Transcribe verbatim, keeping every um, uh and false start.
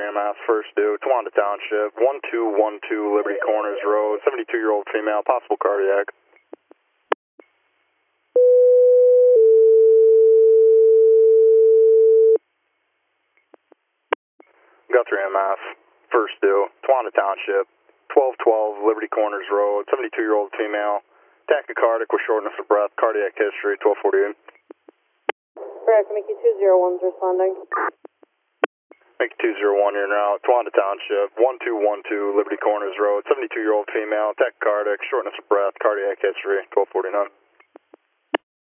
Guthrie M S, first due, Towanda Township, one two one two Liberty Corners Road, seventy-two-year-old female, possible cardiac. Guthrie M S, first due, Towanda Township, twelve twelve Liberty Corners Road, seventy-two-year-old female, tachycardic with shortness of breath, cardiac history, twelve forty-eight. Correct, Mickey two zero one's responding. Mickey two zero one, you're now, Towanda Township, one two one two Liberty Corners Road, seventy-two-year-old female, tachycardic, shortness of breath, cardiac history, twelve forty-nine.